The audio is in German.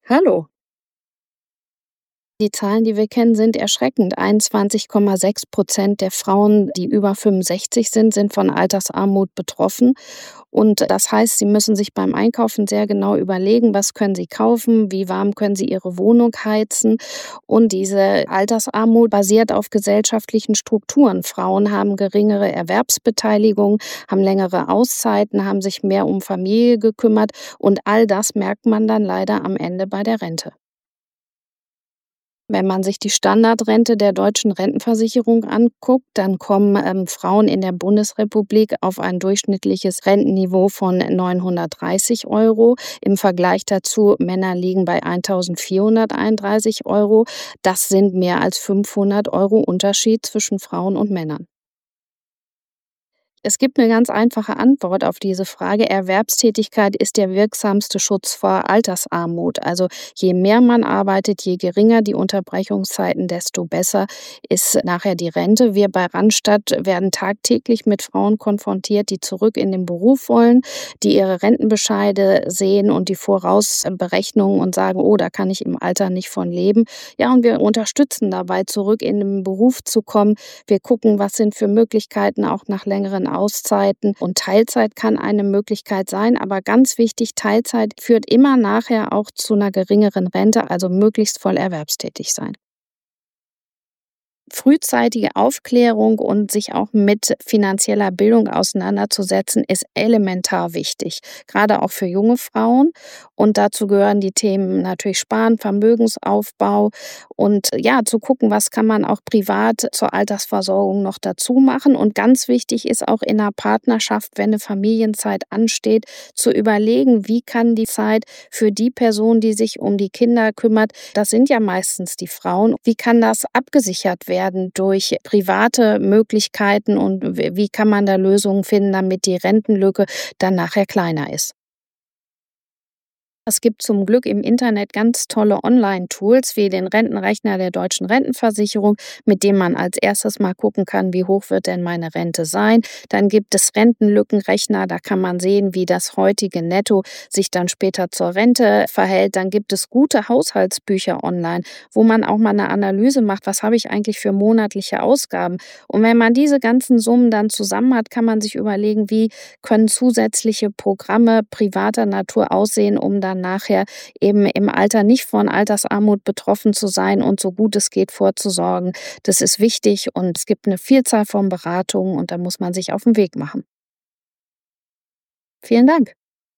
Hallo. Die Zahlen, die wir kennen, sind erschreckend. 21,6% der Frauen, die über 65 sind, sind von Altersarmut betroffen. Und das heißt, sie müssen sich beim Einkaufen sehr genau überlegen, was können sie kaufen, wie warm können sie ihre Wohnung heizen. Und diese Altersarmut basiert auf gesellschaftlichen Strukturen. Frauen haben geringere Erwerbsbeteiligung, haben längere Auszeiten, haben sich mehr um Familie gekümmert. Und all das merkt man dann leider am Ende bei der Rente. Wenn man sich die Standardrente der deutschen Rentenversicherung anguckt, dann kommen Frauen in der Bundesrepublik auf ein durchschnittliches Rentenniveau von 930 Euro. Im Vergleich dazu, Männer liegen bei 1431 Euro. Das sind mehr als 500 Euro Unterschied zwischen Frauen und Männern. Es gibt eine ganz einfache Antwort auf diese Frage. Erwerbstätigkeit ist der wirksamste Schutz vor Altersarmut. Also, je mehr man arbeitet, je geringer die Unterbrechungszeiten, desto besser ist nachher die Rente. Wir bei Randstadt werden tagtäglich mit Frauen konfrontiert, die zurück in den Beruf wollen, die ihre Rentenbescheide sehen und die Vorausberechnungen und sagen: „Oh, da kann ich im Alter nicht von leben." Ja, und wir unterstützen dabei, zurück in den Beruf zu kommen. Wir gucken, was sind für Möglichkeiten auch nach längeren Auszeiten. Und Teilzeit kann eine Möglichkeit sein, aber ganz wichtig, Teilzeit führt immer nachher auch zu einer geringeren Rente, also möglichst voll erwerbstätig sein. Frühzeitige Aufklärung und sich auch mit finanzieller Bildung auseinanderzusetzen, ist elementar wichtig, gerade auch für junge Frauen. Und dazu gehören die Themen natürlich Sparen, Vermögensaufbau und ja, zu gucken, was kann man auch privat zur Altersversorgung noch dazu machen. Und ganz wichtig ist auch in einer Partnerschaft, wenn eine Familienzeit ansteht, zu überlegen, wie kann die Zeit für die Person, die sich um die Kinder kümmert, das sind ja meistens die Frauen, wie kann das abgesichert werden durch private Möglichkeiten und wie kann man da Lösungen finden, damit die Rentenlücke dann nachher kleiner ist? Es gibt zum Glück im Internet ganz tolle Online-Tools wie den Rentenrechner der deutschen Rentenversicherung, mit dem man als erstes mal gucken kann, wie hoch wird denn meine Rente sein. Dann gibt es Rentenlückenrechner, da kann man sehen, wie das heutige Netto sich dann später zur Rente verhält. Dann gibt es gute Haushaltsbücher online, wo man auch mal eine Analyse macht, was habe ich eigentlich für monatliche Ausgaben. Und wenn man diese ganzen Summen dann zusammen hat, kann man sich überlegen, wie können zusätzliche Programme privater Natur aussehen, um dann nachher eben im Alter nicht von Altersarmut betroffen zu sein und so gut es geht vorzusorgen. Das ist wichtig und es gibt eine Vielzahl von Beratungen und da muss man sich auf den Weg machen. Vielen Dank.